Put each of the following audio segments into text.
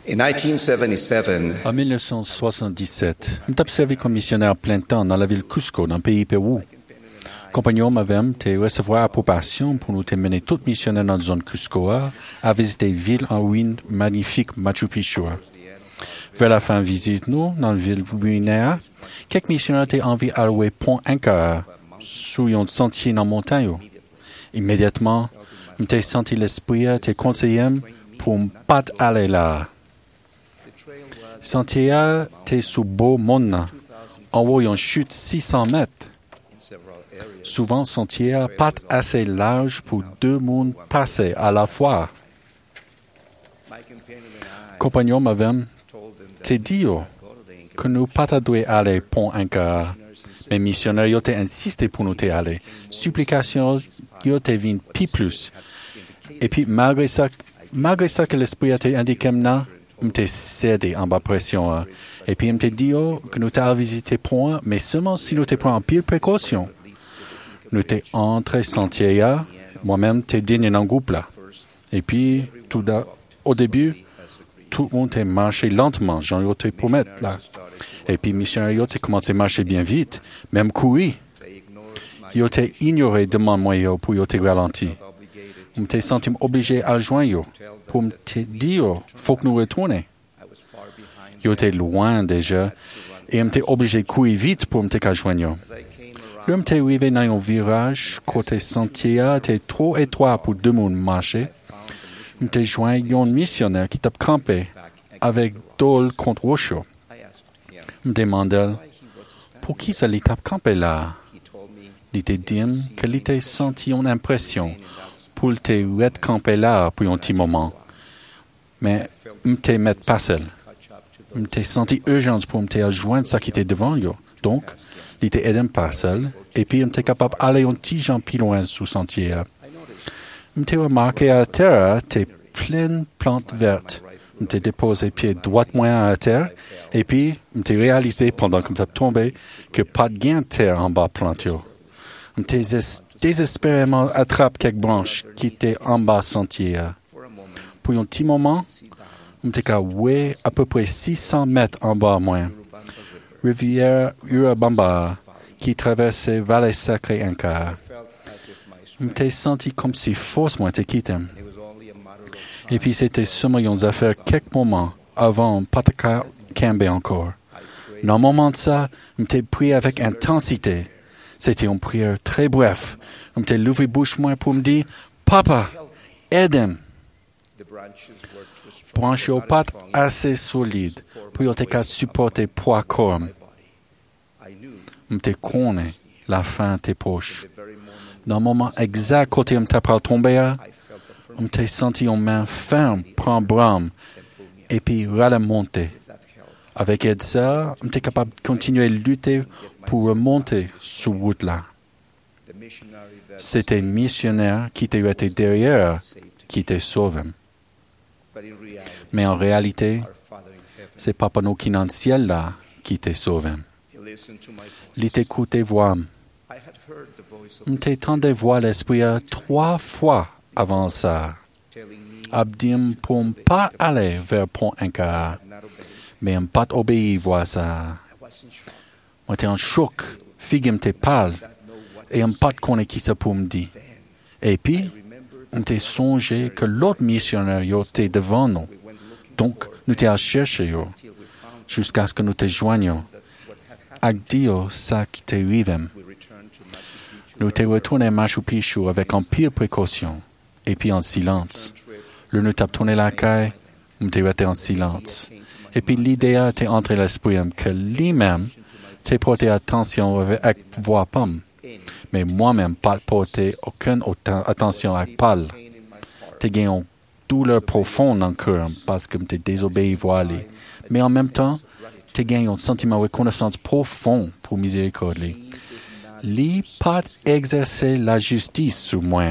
In 1977, En 1977, je suis servi comme missionnaire plein temps dans la ville Cusco, dans le pays Pérou. Compagnon m'avait recevoir approbation pour nous mener tous missionnaires dans la zone Cusco à visiter ville en ruine magnifique Machu Picchu. Vers la fin de visite, nous, dans la ville ruinaire, quelques missionnaires étaient envie d'allouer pont Inca sur un sentier dans la montagne. Immédiatement, j'ai senti l'esprit était conseillé pour ne pas aller là. Sentier était sous beau monde, en haut une chute 600 mètres. Souvent, sentier pas assez large pour deux mondes passer à la fois. Compagnon m'avait dit que nous pas devons aller pont Inca. Mais missionnaires ont insisté pour nous aller. Supplication ont vint pis plus. Et puis malgré ça que l'esprit a été indiqué maintenant, m'était cédé en bas pression. Et puis m'était dit que nous t'avons visité pont, mais seulement si nous te prenons en pire précaution. Nous t'es entré sentier moi-même t'es digne dans le groupe là. Et puis au début, tout le monde t'est marché lentement, j'en ai te promettre là. Et puis missionnaire ont commencé à marcher bien vite, même courir. Ils ont ignoré demande moi pour y ralenti. Je me senti obligé à le joindre pour me dire faut que nous retournions. Ils étaient loin déjà et je me obligé de courir vite pour me joindre. Je me arrivé dans un virage côté sentier était trop étroit pour deux monde marcher. Je me joint un missionnaire qui t'a campé avec dol contre rocheux. Je me demandais pour qui ça l'était campé là. Il était dit qu'il était senti une impression pour te être campé là pour un petit moment. Mais je me mettre pas seul. Je me senti urgence pour me joindre ça qui était devant lui. Donc, il était aidé pas seul. Et puis, je me capable d'aller un petit gens plus loin sous sentier. Je me remarqué à terre, t'es pleine plantes vertes. Je me déposé pied droit moyen à terre. Et puis, je me réalisé pendant que je tombé que pas de gain de terre en bas plantio. Je me désespérément attrape quelques branches qui étaient en bas sentier. Pour un petit moment, je me à peu près 600 mètres en bas moins. Rivière Urubamba qui traversait Vallée Sacrée Inca. Je me senti comme si force moi te quitté. Et puis c'était seulement une affaire quelques moments avant pas de camber encore. Dans un moment de ça, je me pris avec intensité. C'était une prière très bref. Je me levé bouche moi pour me dire, Papa, aide-moi. Branches aux pattes assez solides pour te supporter poids corps. Je me connais la fin tes poches. Dans le moment exact quand je me tapera tomber, je me senti une main ferme prendre brame et puis remonter. Avec aide ça, je suis capable de continuer à lutter pour remonter sur route là. C'était un missionnaire qui était derrière, qui était sauvé. Mais en réalité, c'est Papa nous qui est dans le ciel là, qui était sauvé. Il écoutait voix. Je t'entendais voir l'esprit 3 fois avant ça. Abdim pour ne pas aller vers Pont Inca. Mais je n'ai pas obéi voir ça. Moi, j'étais en choc. Figue m'était pâle. Et je n'ai pas connu qui ça pour me dire. Et puis, j'ai songé que l'autre missionnaire était devant nous. Donc, nous t'ai cherché jusqu'à ce que nous te joignions. Avec Dieu, ça qui t'est arrivé. Nous t'es retourné à Machu Picchu avec en pire précaution. Et puis en silence. Le nous t'a tourné la caille, nous t'es resté en silence. Et puis l'idée a été entrée l'esprit que lui-même t'es porté attention avec voix pomme. Mais moi-même pas porté aucune attention avec parle. T'es gagné une douleur profonde dans le cœur parce que t'es désobéi voix lui. Mais en même temps, t'es gagné un sentiment de reconnaissance profond pour miséricorde lui. Lui pas exercer la justice sur moi.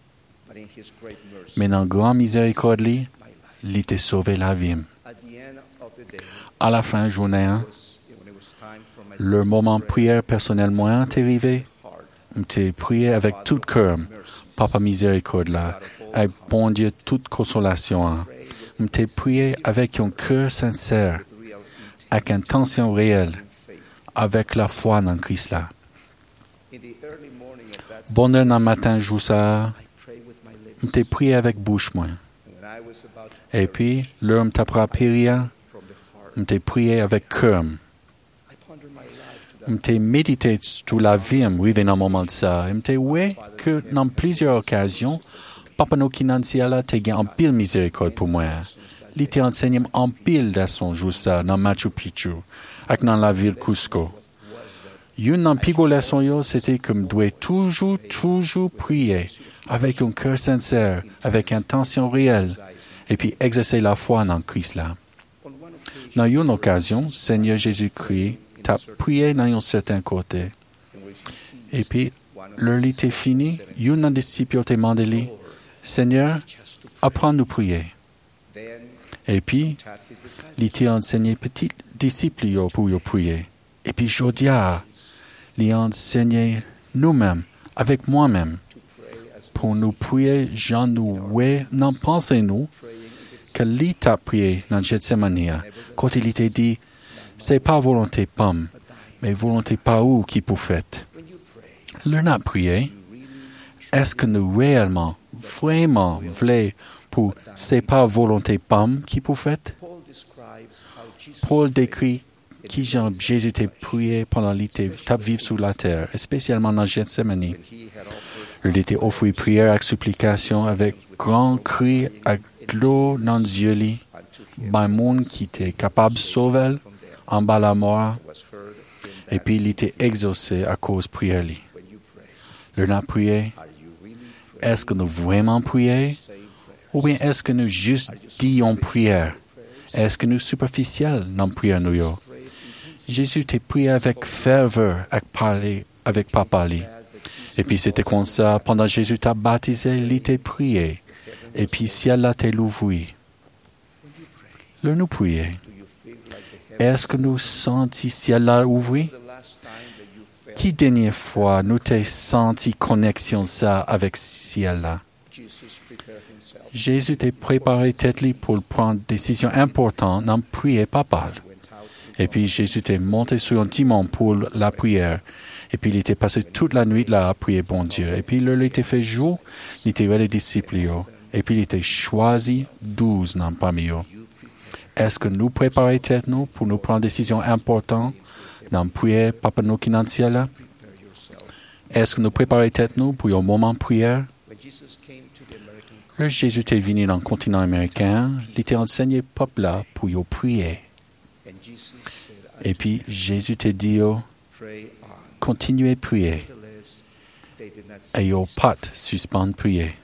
Mais dans grand miséricorde lui, il t'a sauvé la vie. À la fin de la journée, le moment prière personnellement est arrivé. J'ai prié avec tout cœur, Papa miséricorde là, avec bon Dieu toute consolation. m'te prié avec un cœur sincère, avec intention réelle, avec la foi dans Christ là. Bonne heure dans le matin, jour ça, m'te prié avec bouche moi. Et puis, l'heure m'te prié, m'te prié avec cœur. M'te médité toute la vie, m'arrivé dans un moment de ça. Et m'te ouais que dans plusieurs occasions, Papa nous qui dans ciel là, t'es gain en pile miséricorde pour moi. Il t'a enseigné en pile dans son jour ça, dans Machu Picchu, avec dans la ville Cusco. Une dans pigo leçon yo, c'était que me doit toujours prier, avec un cœur sincère, avec intention réelle, et puis exercer la foi dans Christ là. Dans une occasion, Seigneur Jésus-Christ t'a prié dans un certain côté. Et puis, l'heure était finie, une des disciples t'a demandé, Seigneur, apprends-nous prier. Et puis, il t'a enseigné petit disciple pour prier. Et puis, Jodia, il a enseigné nous-mêmes, avec moi-même, pour nous prier, Jean nous, ouais, n'en pensez-nous, que lui t'a prié dans Gethsemane, quand il t'a dit, c'est pas volonté pomme, mais volonté pas où qui pour fait. Le n'a prié, est-ce que nous réellement, vraiment voulons pour c'est pas volonté pomme qui pour fait? Paul décrit qui Jésus t'a prié pendant qu'il t'a vivre sur la terre, spécialement dans Gethsemane. Il était offert prière avec supplication, avec grand cri, avec l'eau dans les yeux, par un monde qui était capable de sauver en bas la mort, et puis il était exaucé à cause de prière. Le n'a prié, est-ce que nous vraiment prions, ou bien est-ce que nous juste disons prière? Est-ce que nous superficiels dans la prière nous? Jésus t'a prié avec ferveur, avec parler, avec papa. Et puis c'était comme ça, pendant que Jésus t'a baptisé, il t'a prié. Et puis ciel là t'a ouvert. Le nous prier. Est-ce que nous sentons ciel là ouvert? Qui dernière fois nous t'ai senti connexion ça avec ciel là? Jésus t'a préparé tête pour prendre des décisions importantes dans prier papa. Et puis Jésus t'est monté sur un timon pour la prière. Et puis il était passé toute la nuit là à prier bon Dieu. Et puis il était fait jour, il était avec les disciples. Et puis il était choisi 12 dans parmi eux. Est-ce que nous préparons tête nous pour nous prendre des décisions importantes dans prier Papa nous qui dans le ciel là? Est-ce que nous préparons tête nous pour un moment de prière? Le Jésus est venu dans le continent américain, il était enseigné peuple là pour y prier. Et puis Jésus t'a dit, continuez à prier. Et au pas suspendre prier.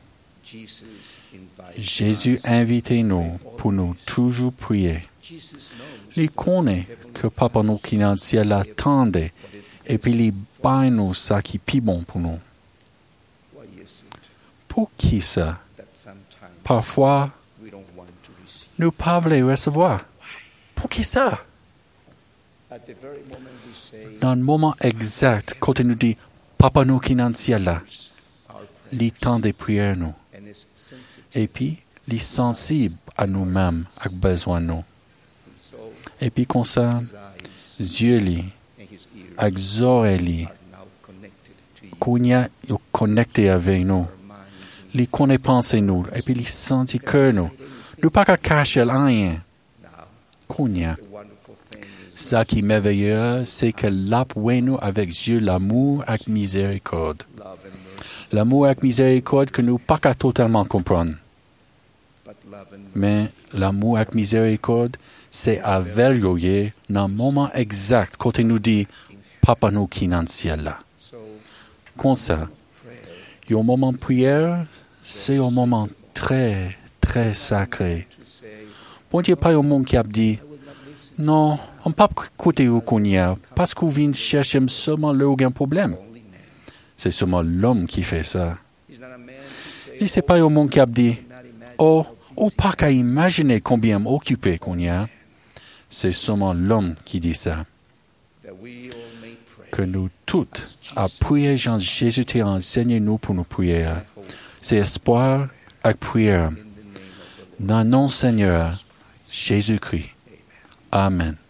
Jésus invite nous pour nous toujours prier. Il connaît que Papa nous qui dans le ciel attendait et puis il bat nous ça qui est plus bon pour nous. Pour qui ça? Parfois, nous pas voulons recevoir. Pour qui ça? Dans le moment exact, quand il nous dit, Papa nous qui dans le ciel là, il tend des prières nous. Et puis, il est sensible à nous-mêmes, avec besoin de nous. Et puis, comme ça, yeux avec oreilles, qu'on y a connecté avec nous. Il connaît pensée nous, et puis il sent que nous. Nous pas qu'à cacher rien. Qu'on y a. Ce qui est merveilleux, c'est que l'apoué nous avec Dieu l'amour avec miséricorde. L'amour avec miséricorde que nous pas qu'à totalement comprendre. Mais l'amour avec miséricorde, c'est à vérifier dans le moment exact quand il nous dit Papa nous qui dans le ciel là. Comme ça, il y a un moment de prière, c'est un moment très, très sacré. Bon Dieu, pas un monde qui a dit non, on ne peut pas écouter où qu'on y a, parce qu'on vient chercher seulement là où il y a un problème. C'est seulement l'homme qui fait ça. Et c'est pas un monde qui a dit oh, pas qu'à imaginer combien occupé qu'on y a. C'est seulement l'homme qui dit ça. Que nous toutes, à prier, Jean Jésus t'a enseigné nous pour nous prier. C'est espoir avec prière. Dans le nom Seigneur Jésus-Christ. Amen.